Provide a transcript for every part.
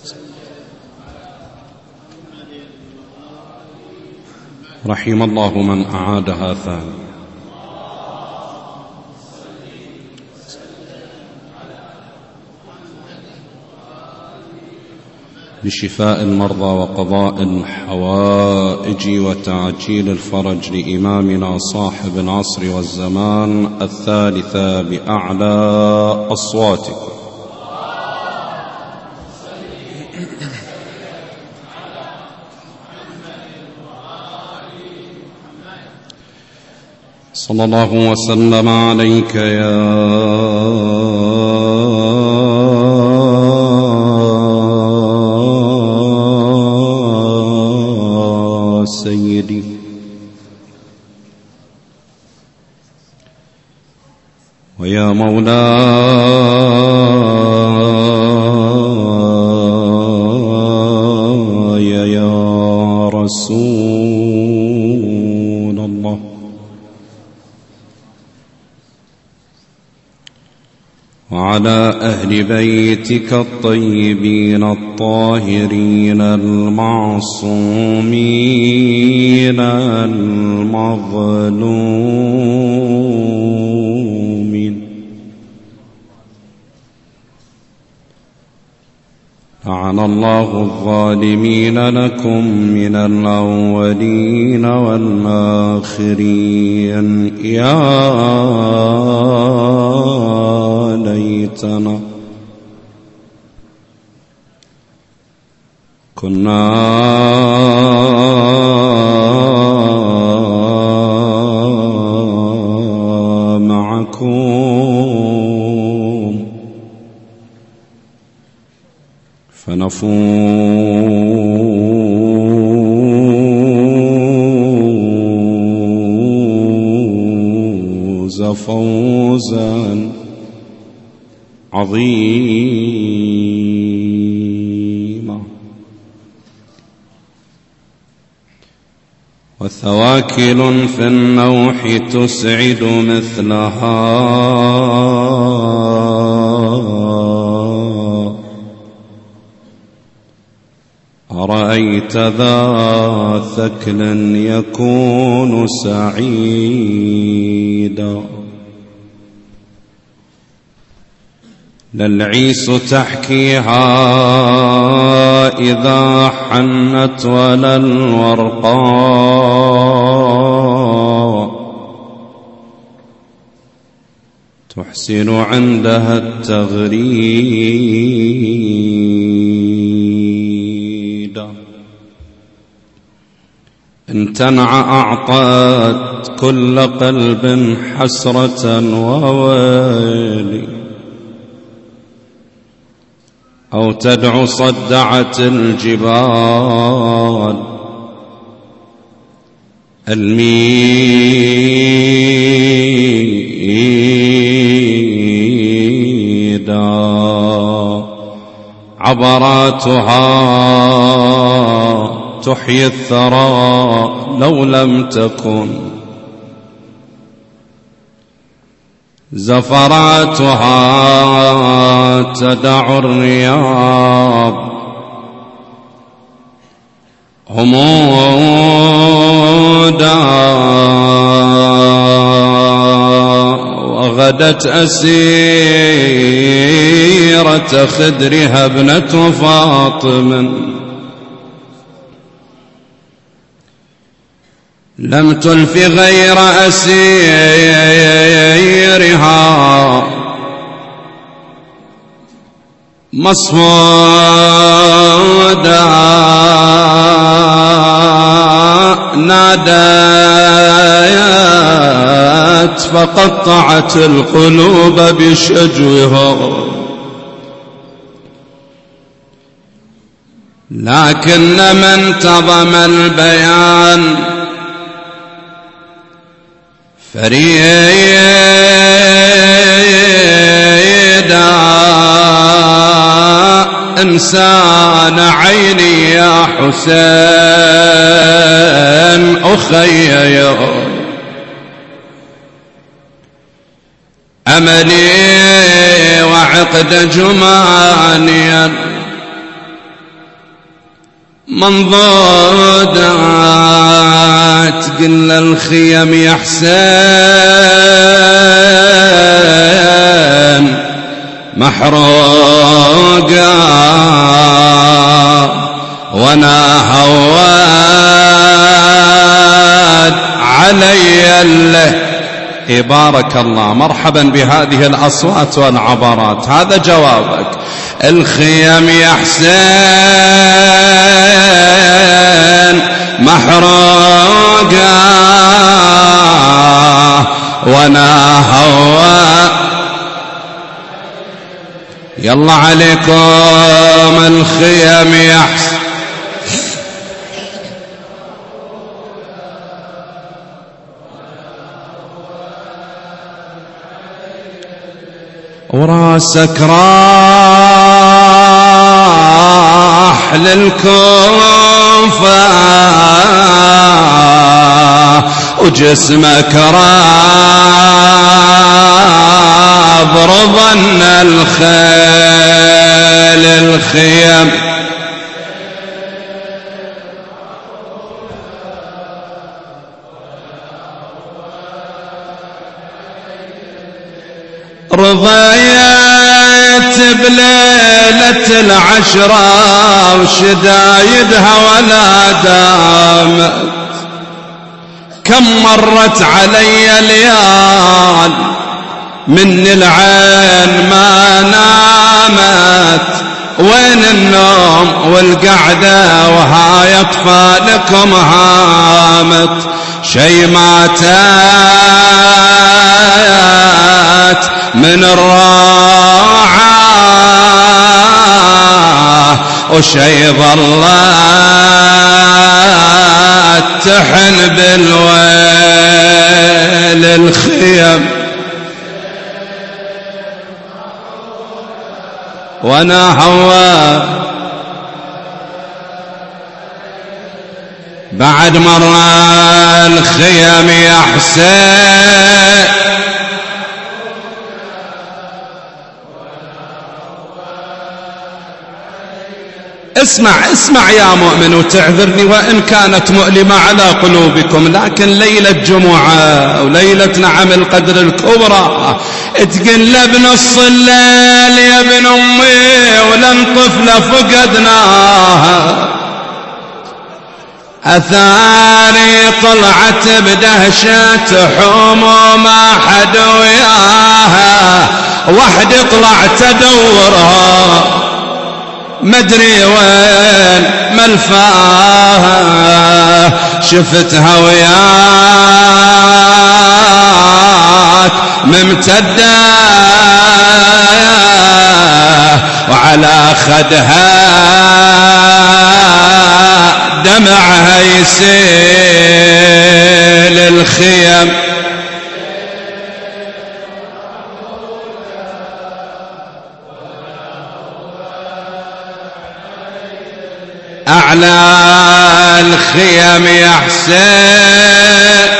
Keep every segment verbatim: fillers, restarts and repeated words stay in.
رحم الله من أعادها ثاني. لشفاء المرضى وقضاء الحوائج وتعجيل الفرج لإمامنا صاحب العصر والزمان الثالثة بأعلى أصواتكم. صلى الله وسلم عليك يا سيدي ويا مولاي يا رسول الله، وعلى أهل بيتك الطيبين الطاهرين المعصومين المظلومين. لعن الله الظالمين لكم من الأولين والآخرين. يا ليتنا كنا معكم فنفوز فوزا عظيما. وثواكل في النوح تسعد مثلها أرأيت ذا ثكل يكون سعيدا. للعيس تحكيها إذا حنت ولا الورقاء تحسن عندها التغريد. إن تنع أعطت كل قلب حسرة وويلي، أو تدعو صدعت الجبال الميدا. عبراتها تحيي الثرى لو لم تكن، زفراتها تدع الرياض همودا. وغدت أسيرة خدرها ابنة فاطم لم تلف غير أسيرها مصفودا. نادت فقطعت القلوب بشجوها، لكن من انتظم البيان فريدا. إنسان عيني يا حسين أخي يا أملي وعقد جماني منضودات قلنا الخيم يا حسين محروقة وانا هواد علي الليل. بارك الله، مرحبا بهذه الأصوات والعبرات. هذا جوابك. الخيم يا حسين محروقة وانا هوى. يلا عليكم الخيم يا حسين. وراسك راح للكوفة وجسمك راض رضن الخيل الخيم. رضيت بليلة العشرة وشدايدها ولا دامت. كم مرت علي ليال من العين ما نامت. وين النوم والقعدة وهاي أطفالكم هامت. شي ما تات من الراعة وشي ظلت تحن بالويل الخيم. وانا هوا بعد مرة الخيم يا حسين. اسمع اسمع يا مؤمن وتعذرني وإن كانت مؤلمة على قلوبكم، لكن ليلة جمعة وليلة نعم القدر الكبرى تقل بنص الليل يا ابن أمي ولن طفلة فقدناها. أثاري طلعت بدهشة حموم ما حد وياها. وحدي طلعت أدورها مدري وين ملفاها. شفتها وياك ممتدة وعلى خدها دمعها يسيل الخيم. أعلى الخيم يا حسين.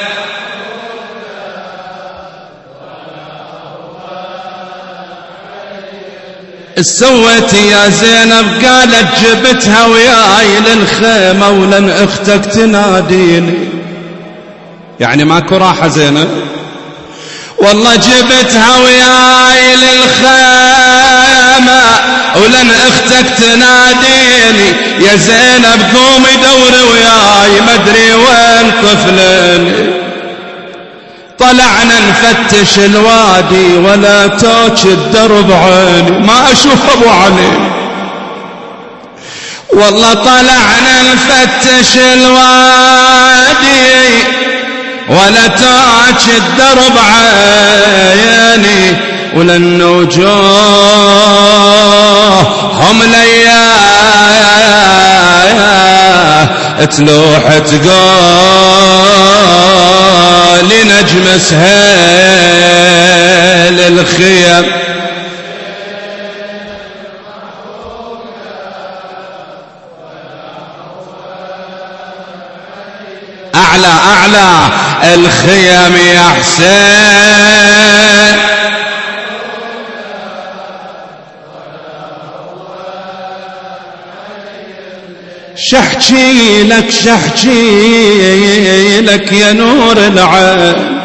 سويت يا زينب؟ قالت جبتها وياي للخيمة ولن اختك تناديني. يعني ماكو راحة زينب؟ والله جبتها وياي للخيمة ولن اختك تناديني. يا زينب قومي دوري وياي مدري وين طفلني. طلعنا نفتش الوادي ولا توج الدرب عيني. ما اشوف ابو علي. والله طلعنا نفتش الوادي ولا توج الدرب عيني. ولا النجوم هم ليا تلوح تقول نجم سهيل الخيم. أعلى أعلى الخيم يا حسين. شحكي لك شحكي لك يا نور العين،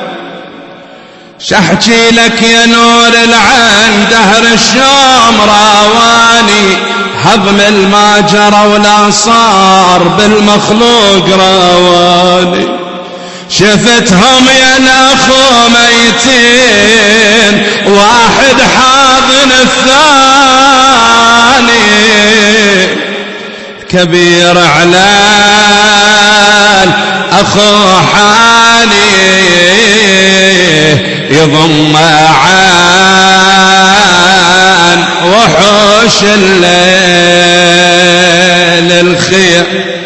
شحكي لك يا نور العين، دهر الشوم راواني، هضم ما جرى ولا صار بالمخلوق راواني. شفتهم يا الاخو ميتين، واحد حاضن الثاني، كبير علال اخو حالي، يضم عن وحوش الليل الخير.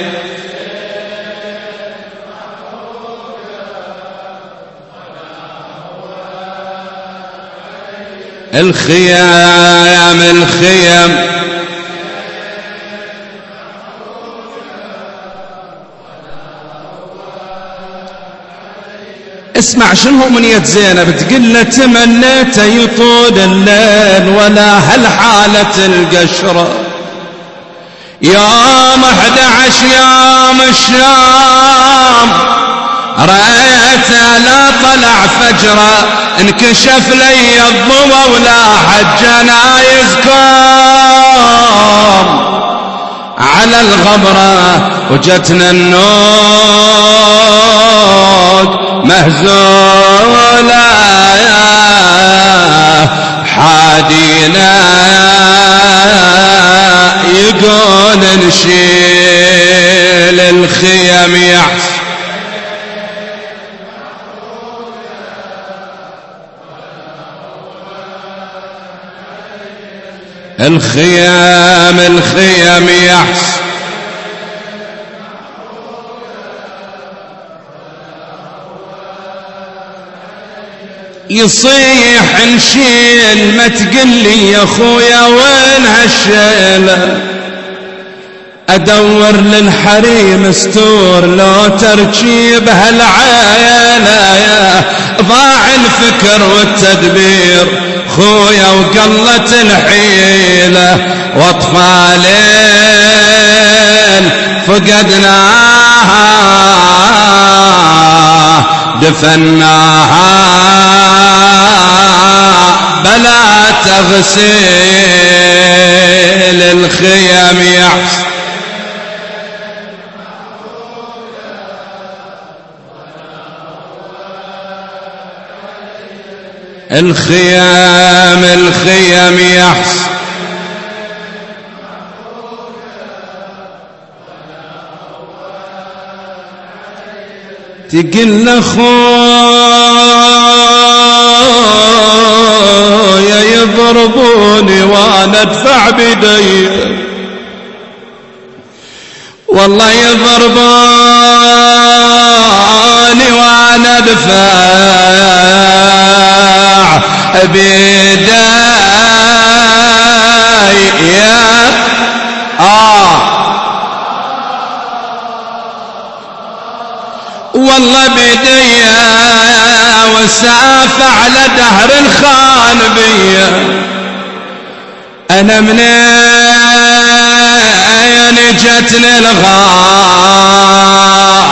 الخيام الخيم اسمع شنو منية زينب تقول له تمنيت يطول الليل ولا هالحالة القشرة، يوم احد عشر يوم الشام رأيت لا طلع فجرة، انكشف لي الضوء ولا حد جنايزكم على الغبرة، وجتنا النوق مهزولة حادينا يقول نشيل الخيم يحس. الخيام الخيم يحس يصيح نشيل، ما تقلي يا خويا وين هالشيلة، ادور للحريم ستور لو ترجيب هالعيلة، يا ضاع الفكر والتدبير خويا وقلت الحيلة، واطفالين فقدناها دفناها بلا تغسيل الخيم يحس. الخيام الخيم يحس تقل اخويا يضربوني وانا ادفع بدي، والله يضربوني وانا ادفع بدي يا آه والله بدي وسافة على دهر الخان بيا، انا منين جتني الغار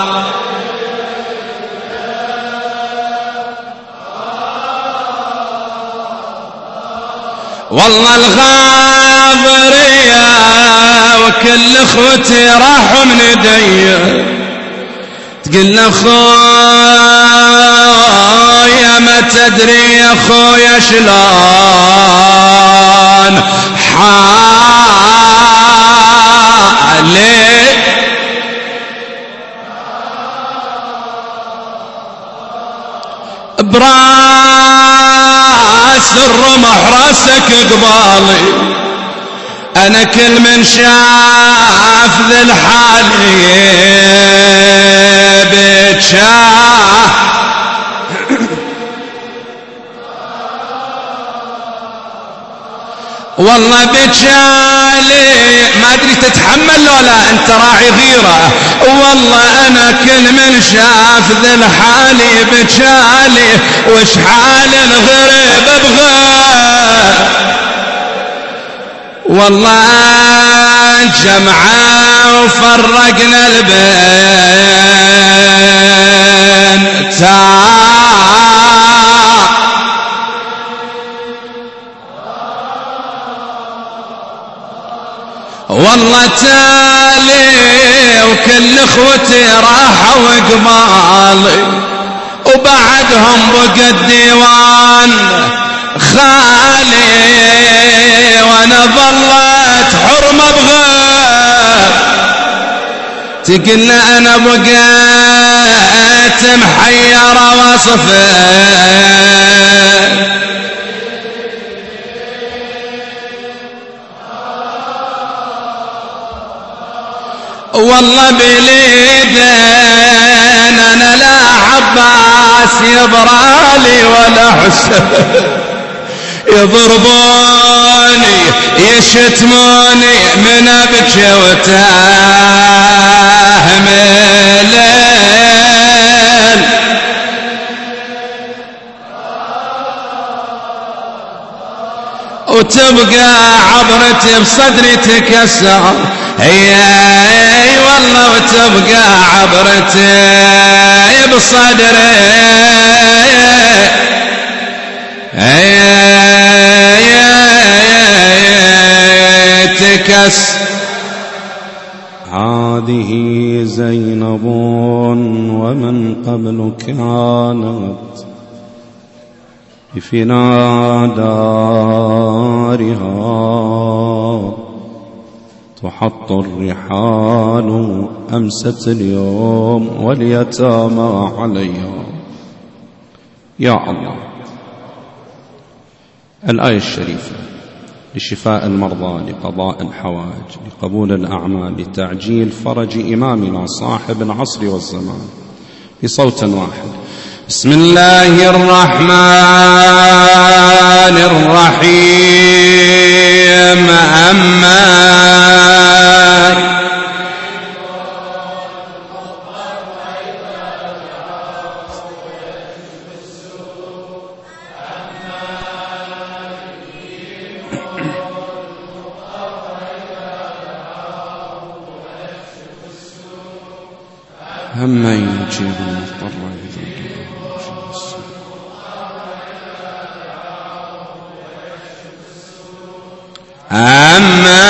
والله الغاضرية وكل اخوتي راحوا من يدي، تقول اخويا ما تدري يا اخويا شلون حالي، براس الرمح راسك قبالي، انا كل من شاف ذي الحالي بتشاه والله بتشالي، ما ادري تتحمل لو لا انت راعي غيره، والله انا كل من شاف ذي الحالي بتشالي، وش حال الغريب بغى والله جمعة وفرقنا البنت والله تالي وكل اخوتي راحوا وقبالي وبعدهم بقى الديوان خالي وانا ظلت حرمة بغير تقل انا بقيت محيرة وصفر والله بليدين انا لا عباس يبرالي ولا حسن يضربوني يشتموني من ابكي وتهمل وتبقى عبرتي بصدري تكسر هي والله وتبقى عبرتي بصدري تكس هذه زينب ومن قبل كانت في دارها تحط الرحال أمست اليوم واليتامى عليها. يا الله. الآية الشريفة لشفاء المرضى، لقضاء الحوائج، لقبول الأعمال، لتعجيل فرج إمامنا صاحب العصر والزمان، بصوت واحد. بسم الله الرحمن الرحيم. أما أمن يجيب المضطر إذا أما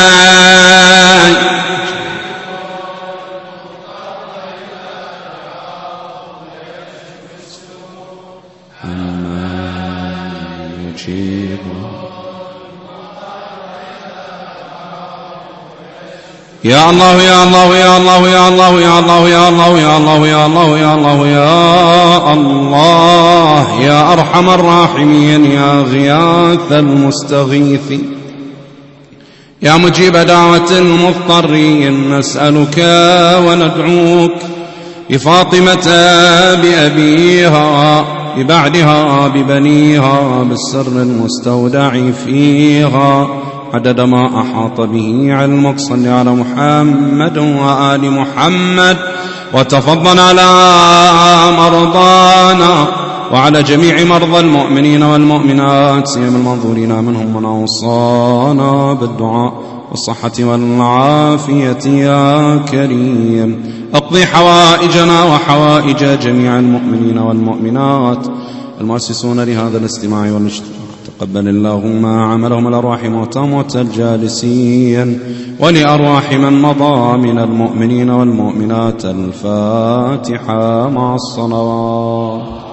أما يجيب يا الله يا الله يا الله يا الله يا الله يا الله يا الله يا الله يا الله يا الله يا أرحم الراحمين يا غياث المستغيث يا مجيب دعوة المضطرين نسألك وندعوك بفاطمة بأبيها ببعدها ببنيها بالسر المستودع فيها عدد ما أحاط به علمك. صل على محمد وآل محمد وتفضل على مرضانا وعلى جميع مرضى المؤمنين والمؤمنات سيما المنظورين منهم من أوصانا بالدعاء والصحة والعافية يا كريم. اقضي حوائجنا وحوائج جميع المؤمنين والمؤمنات المؤسسون لهذا الاستماع والاجتماع. تقبل اللهم عملهم الأرواح موتى موتى الجالسين ولأرواح من مضى من المؤمنين والمؤمنات. الفاتحة مع الصلوات.